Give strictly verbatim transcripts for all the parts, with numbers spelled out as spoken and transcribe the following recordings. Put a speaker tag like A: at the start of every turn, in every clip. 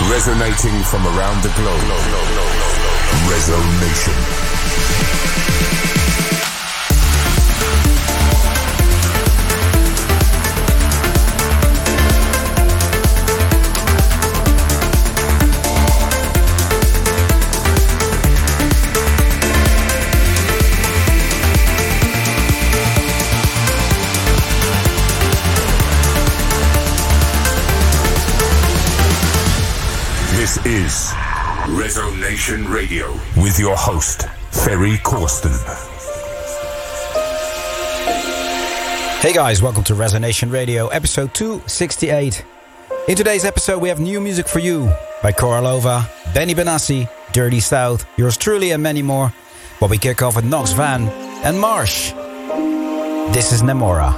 A: Resonating from around the globe. Resonation. This is Resonation Radio with your host, Ferry Corsten.
B: Hey guys, welcome to Resonation Radio, episode two sixty-eight. In today's episode we have new music for you by Korolova, Benny Benassi, Dirty South, yours truly and many more. But we kick off with Nox Van and Marsh. This is Nemora.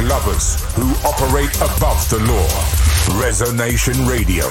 A: lovers who operate above the law. Resonation Radio.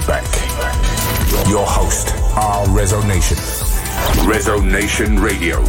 A: feedback. Your host, R Resonation. Resonation Radio.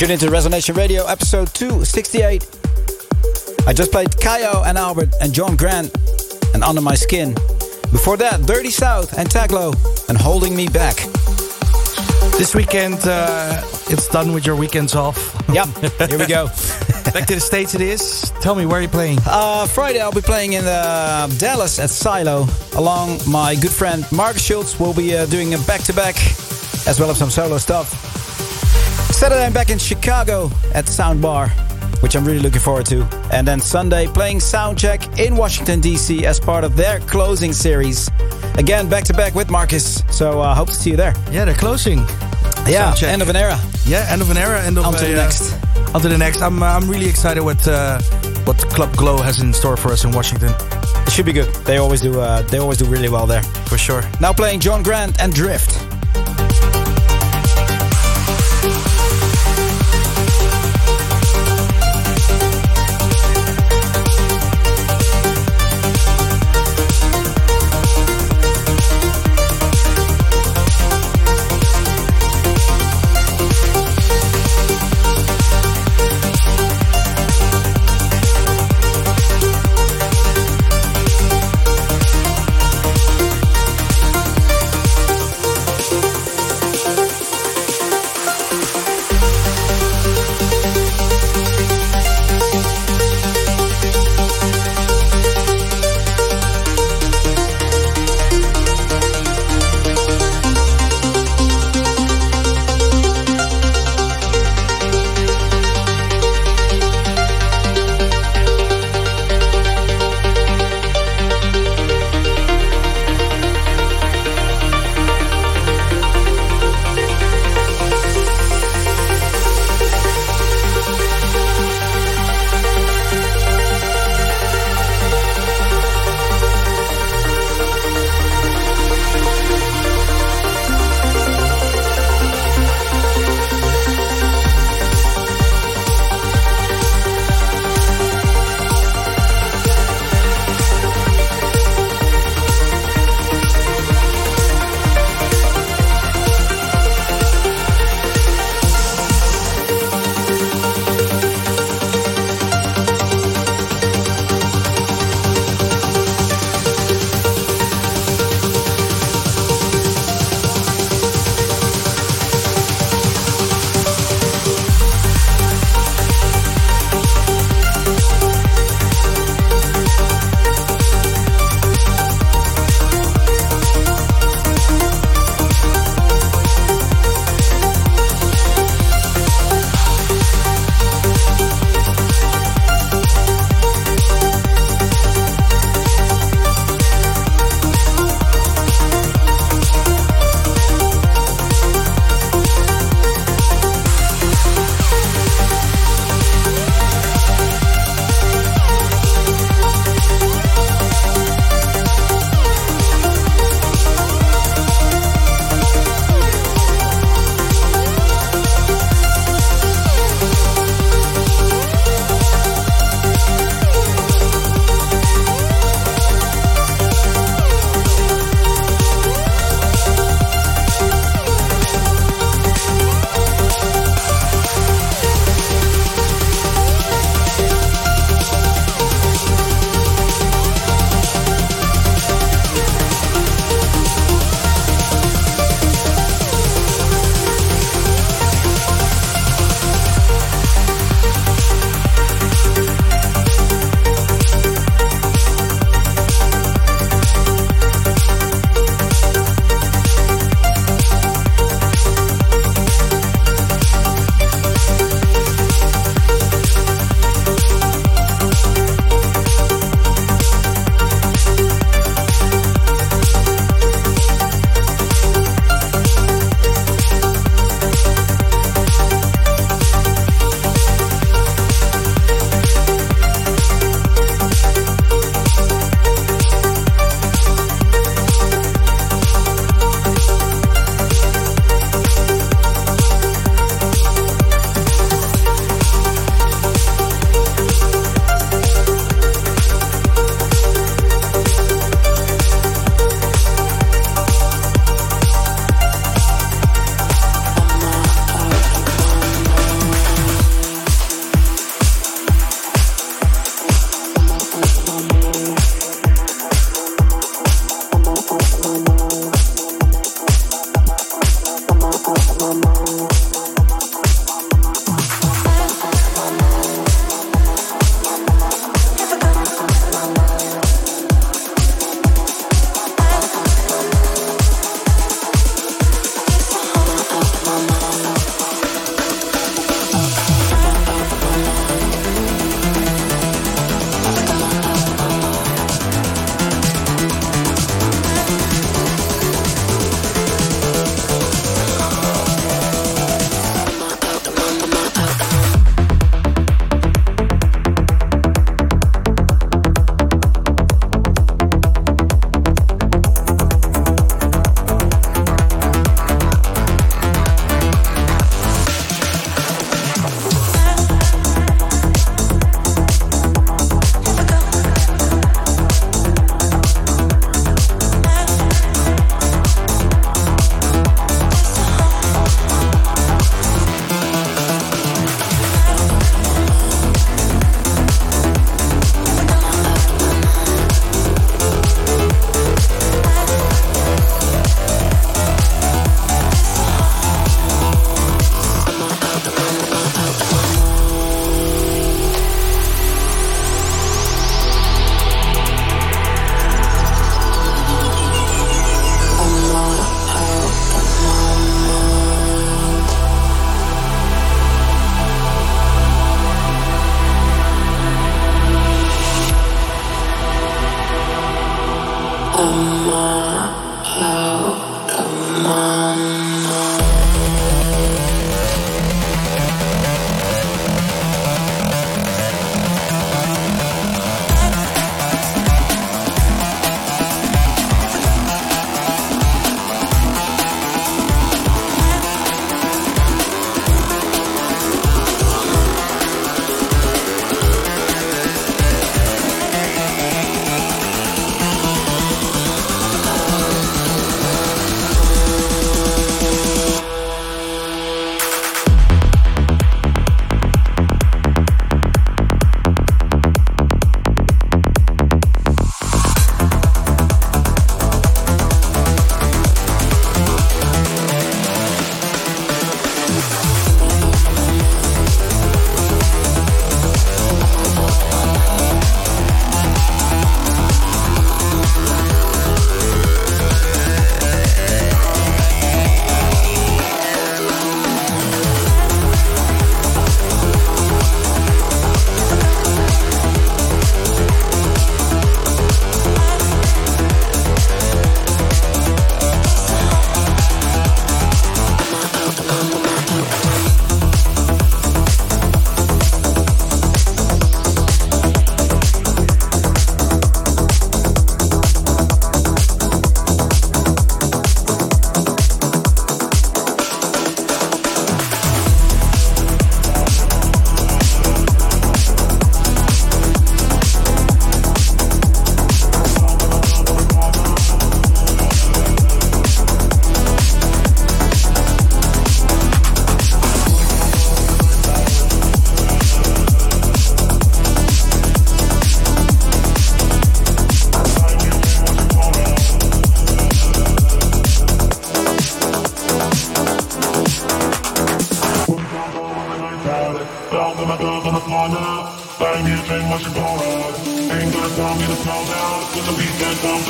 B: Tune into Resonation Radio, episode two sixty-eight. I just played Kayo and Albert and John Grant and Under My Skin. Before that, Dirty South and Taglo and Holding Me Back.
C: This weekend, uh, it's done with your weekends off.
B: Yep, here we go.
C: Back to the States it is. Tell me, where are you playing?
B: Uh, Friday I'll be playing in uh, Dallas at Silo. Along my good friend Mark Schultz will be uh, doing a back-to-back as well as some solo stuff. Saturday I'm back in Chicago at Soundbar, which I'm really looking forward to. And then Sunday playing Soundcheck in Washington D C as part of their closing series. Again, back-to-back with Marcus. So I uh, hope to see you there.
C: Yeah, they're closing.
B: Yeah,
C: Soundcheck.
B: End of an era.
C: Yeah, end of an era. End of
B: On to the
C: uh,
B: next.
C: On to the next. I'm, uh, I'm really excited what uh, what Club Glow has in store for us in Washington.
B: It should be good. They always do. Uh, they always do really well there.
C: For sure.
B: Now playing John Grant and Drift.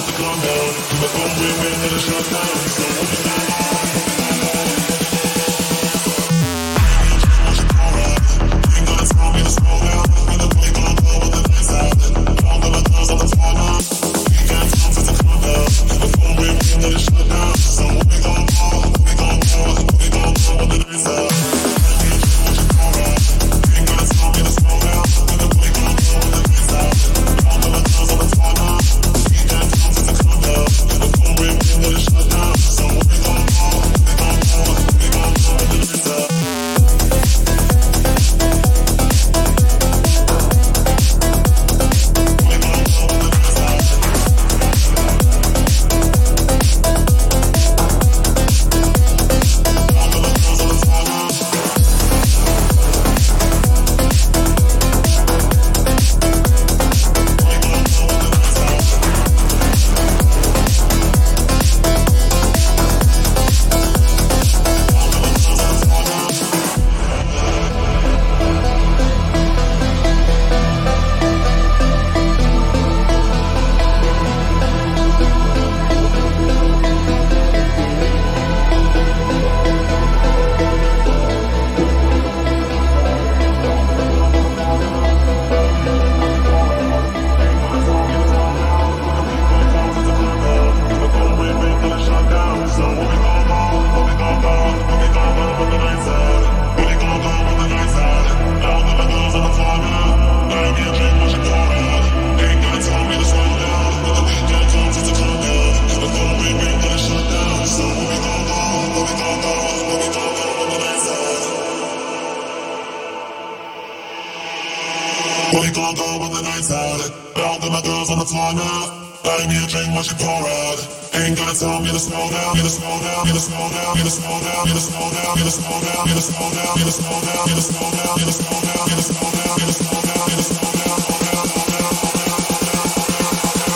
D: We gon' go when the night's out. All of my girls on the floor now. Buy me a drink, watch it pour out. Ain't gonna tell me to slow down, me to slow down, me to slow down, me to slow down, me to slow down, me to slow down, me to slow down, me to slow down, me to slow down, me to slow down, me to slow down, me to slow down, me to slow down, slow down, slow down, slow down, slow down, slow down.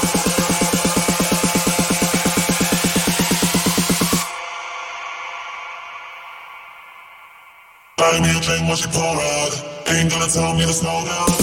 D: Buy me a drink, watch it pour out. Ain't gonna tell me to slow down.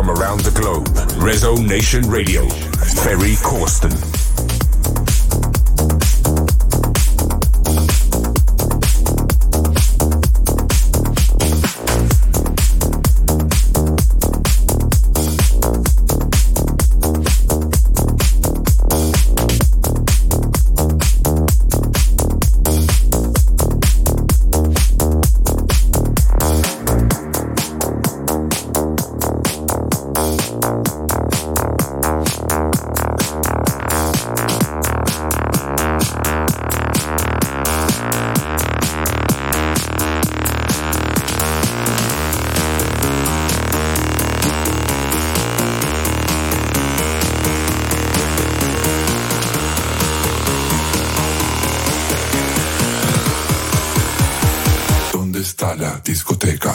A: from around the globe. Rezo Nation Radio. Ferry Corsten.
D: La discoteca.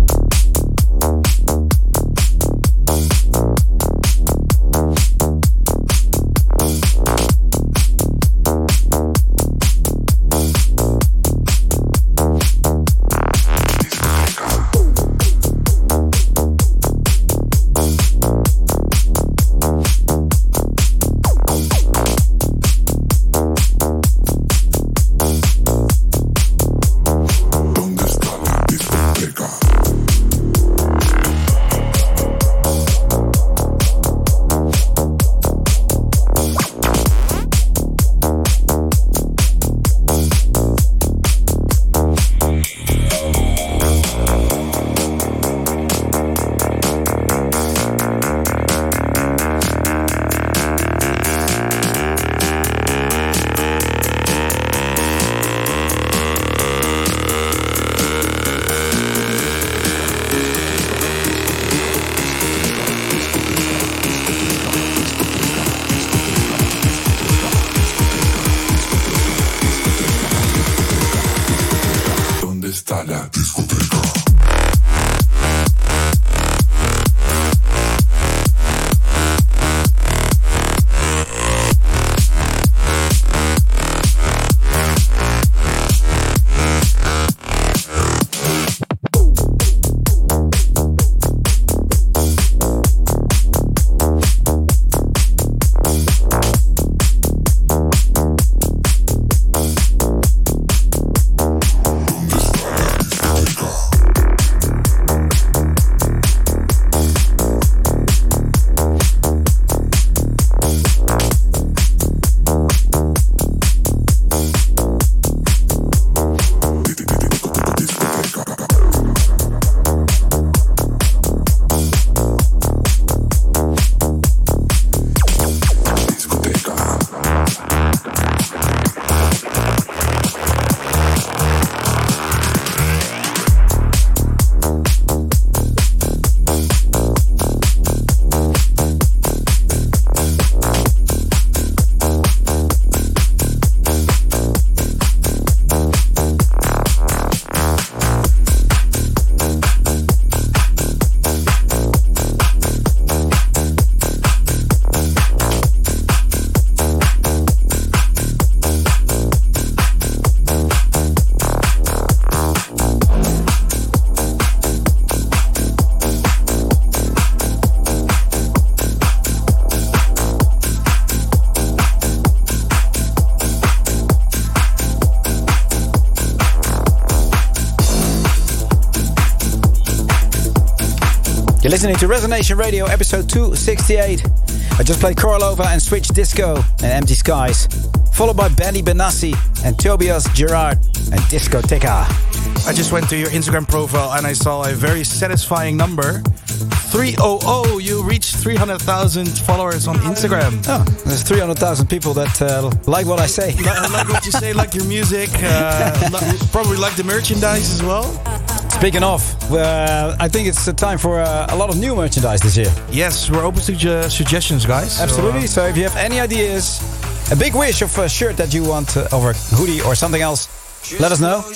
B: You're listening to Rezo Nation Radio, episode two sixty-eight. I just played Korolova and Switch Disco and Empty Skies, followed by Benny Benassi and Tobias Gerard and Discoteca.
C: I just went to your Instagram profile and I saw a very satisfying number. three hundred, you reached three hundred thousand followers on Instagram.
B: Oh, there's three hundred thousand people that uh, like what I say.
C: Like, like what you say, like your music, uh, li- probably like the merchandise as well.
B: Speaking of, uh, I think it's time for uh, a lot of new merchandise this year.
C: Yes, we're open to uh, suggestions, guys.
B: Absolutely.
C: So,
B: so
C: uh,
B: if you have any ideas, a big wish of a shirt that you want, uh, or a hoodie or something else, let us know.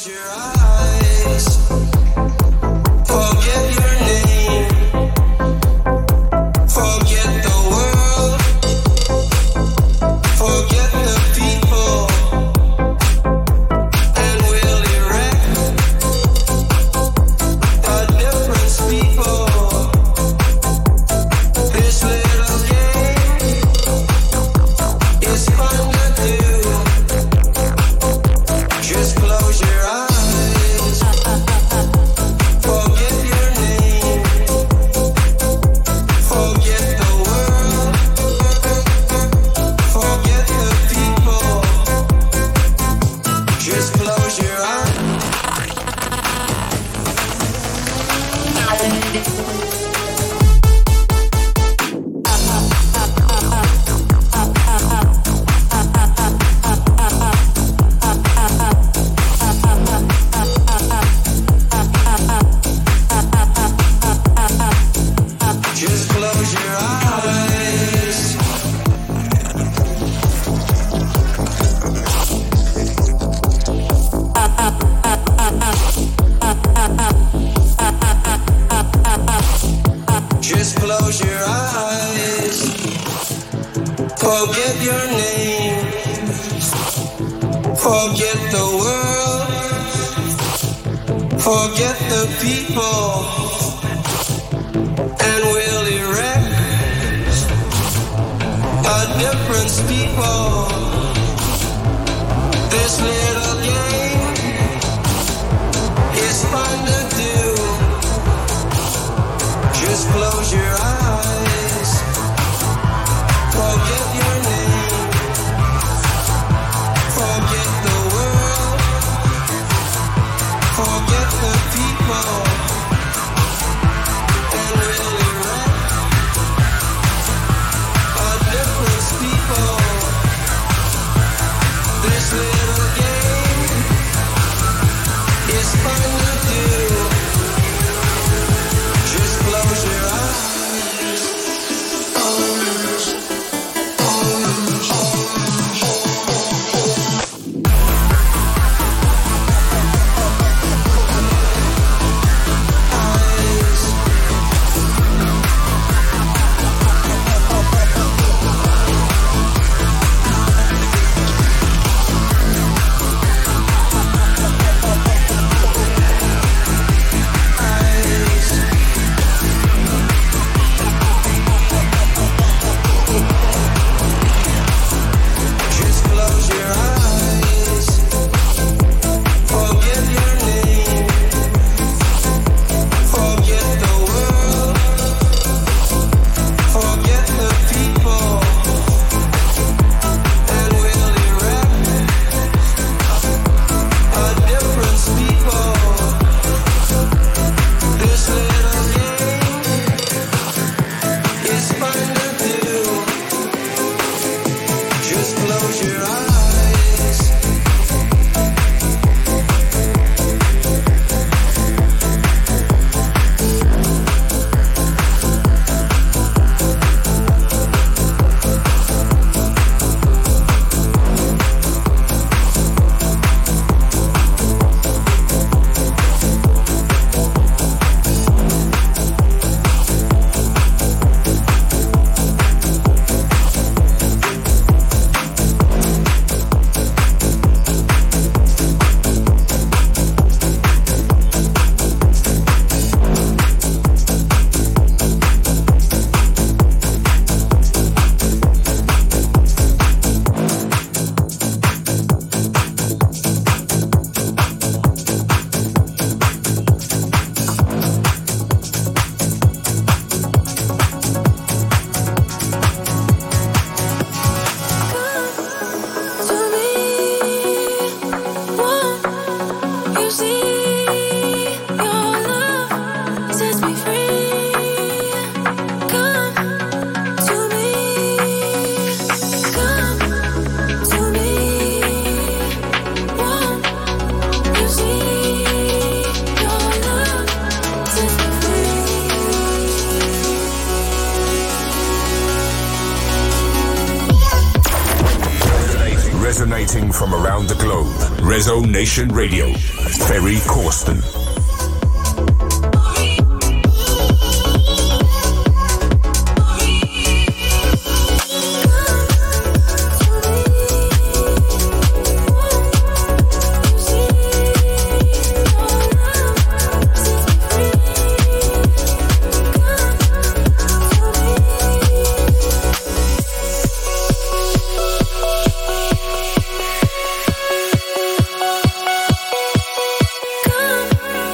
E: Forget the world, forget the people, and we'll erect a different steeple. This little game is fun to do. Just close your eyes, forget your name, forget the world, forget the people, and we'll erect a different steeple. This little game is fun to do. Just close your eyes.
A: Resonating from around the globe. Rezo Nation Radio. Ferry Corsten.
F: Come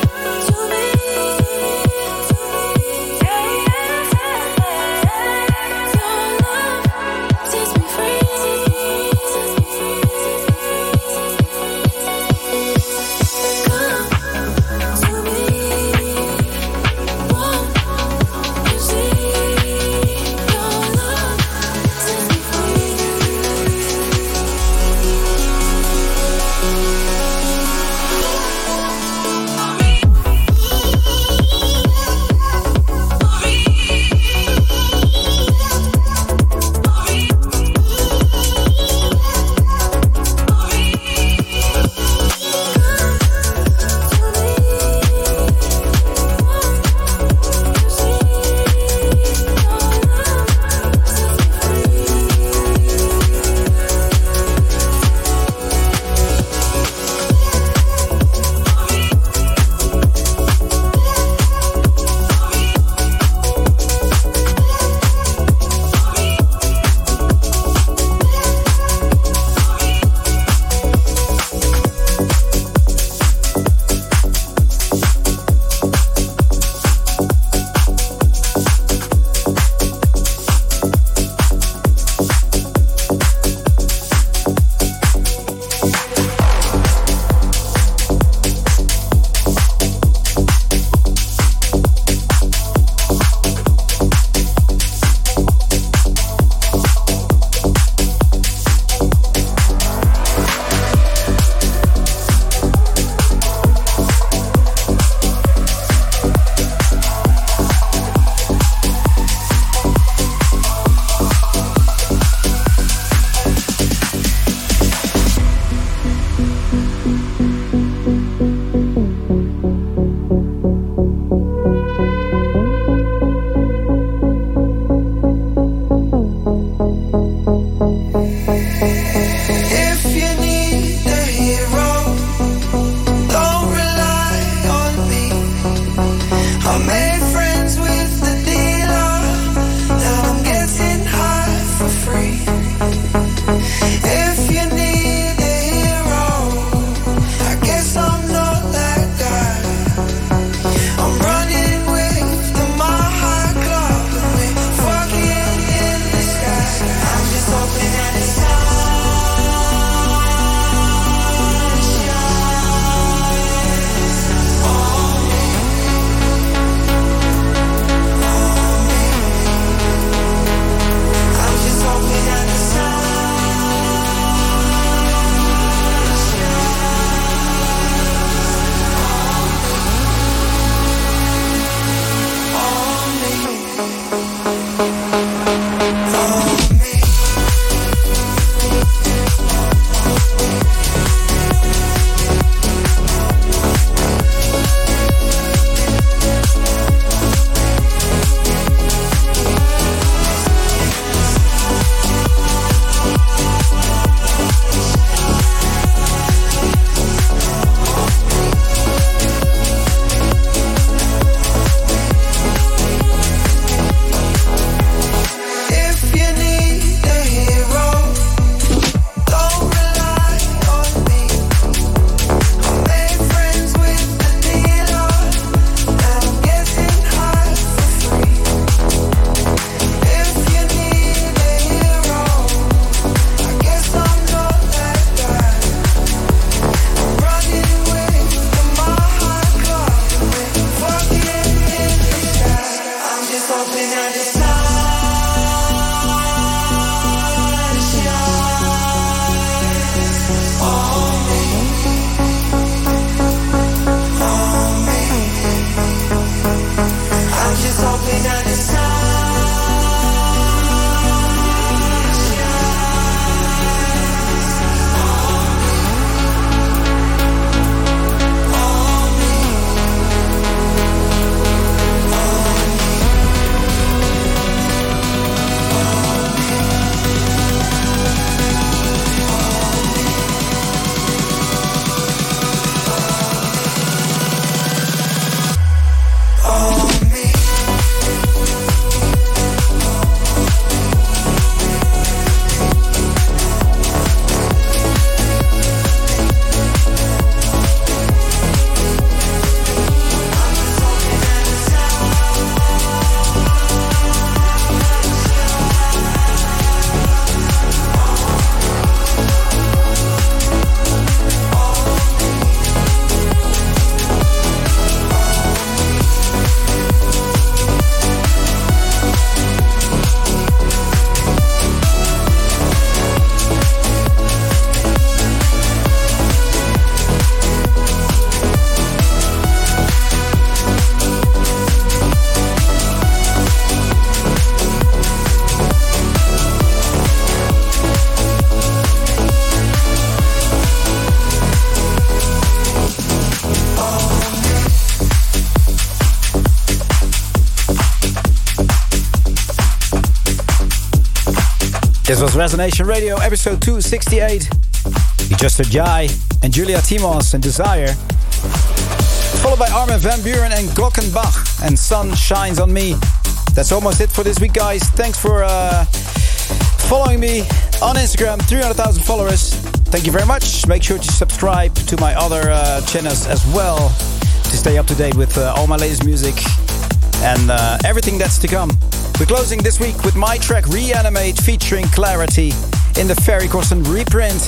B: This was Resonation Radio, episode two sixty-eight. You just heard Jai and Julia Timos and Desire. Followed by Armin van Buuren and Glockenbach and Sun Shines on Me. That's almost it for this week, guys. Thanks for uh, following me on Instagram, three hundred thousand followers. Thank you very much. Make sure to subscribe to my other uh, channels as well to stay up to date with uh, all my latest music and uh, everything that's to come. We're closing this week with my track Reanimate featuring Clarity in the Ferry Corsten reprint.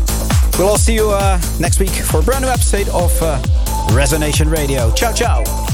B: We'll all see you uh, next week for a brand new episode of uh, Resonation Radio. Ciao, ciao.